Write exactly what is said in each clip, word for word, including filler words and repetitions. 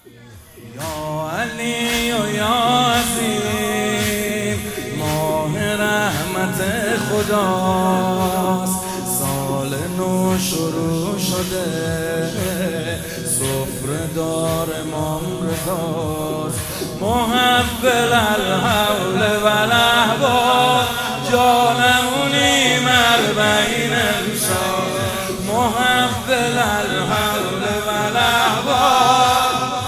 یا علی و یا عظیم ماه رحمت خداست، سال نو شروع شده، سفره دار امام رضاست، محول الحول و الاحوال، جانمونی مربعین امسال، محول الحول و الاحوال،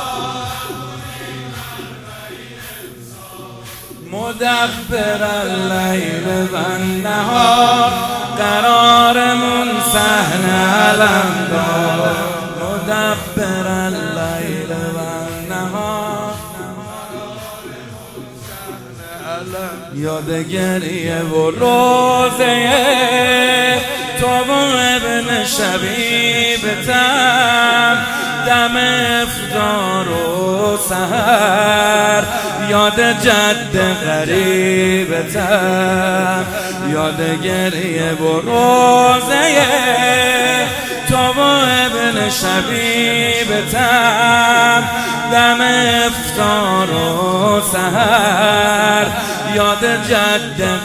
مدبر اللیل و النهار، قرارمون صحنه علمدار، مدبر اللیل و النهار، یاد گریه و روزه تو و ابن شبیبتم، دم افطار و سحر، یاد جد غریبتم، یاد گریه و روزه تو و ابن شبیبتم، دم افطار و سحر، یاد جد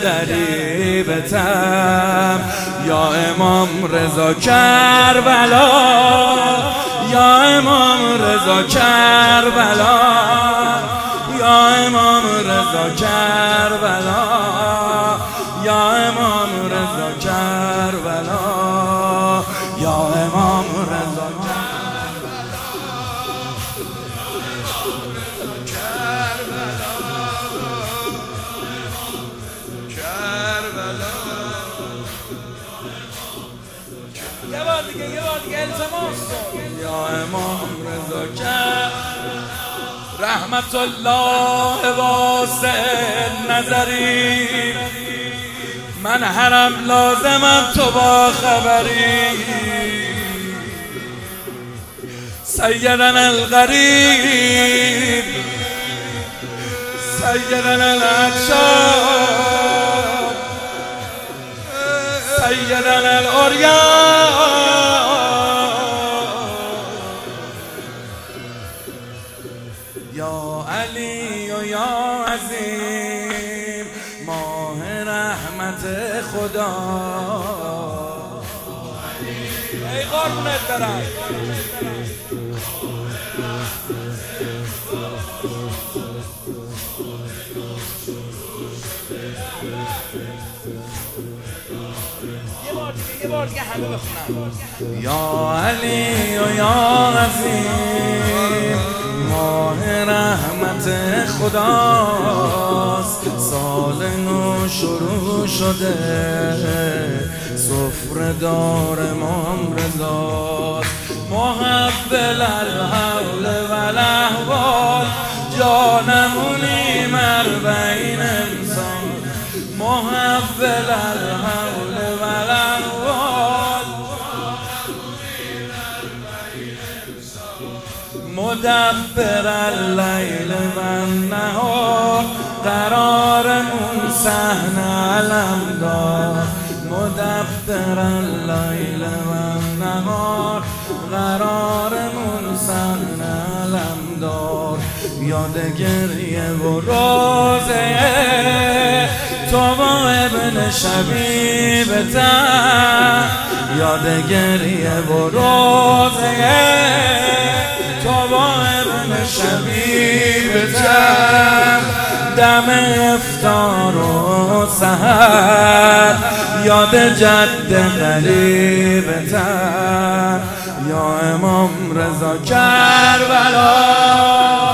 غریبتم، یا امام رضا کربلا، یا امام رضا کربلا، یا امام رضا کربلا، یا امام رضا کربلا، یا امام رضا کربلا. یه بار دیگه یه بار دیگه التماس کن. یا امام رضا کربلا، رحمت الله واسع نظری، من حرم لازمم تو با خبری، سیدنا الغریب، سیدنا العطشان، سیدنا العریان، یا علی و یا عظیم ماه رحمت خدا. ای قربونت برم. یه بار دیگه همه بخونم. یا علی و یا عظیم ماه رحمت خداست، سال نو شروع شده، سفره دار امام رضاست، محول الحول و الاحوال، جانمونی مربعین امسال، محول الحول و الاحوال، مدبر اللیل و النهار، قرارمون صحنه علمدار، مدبر اللیل و النهار، قرارمون صحنه علمدار، یاد گریه و روزه تو و ابن شبیبتم، یاد گریه و روزه تو و ابن شبیبتم، دم افطار و سحر، یاد جد غریبتم، یا امام رضا کربلا.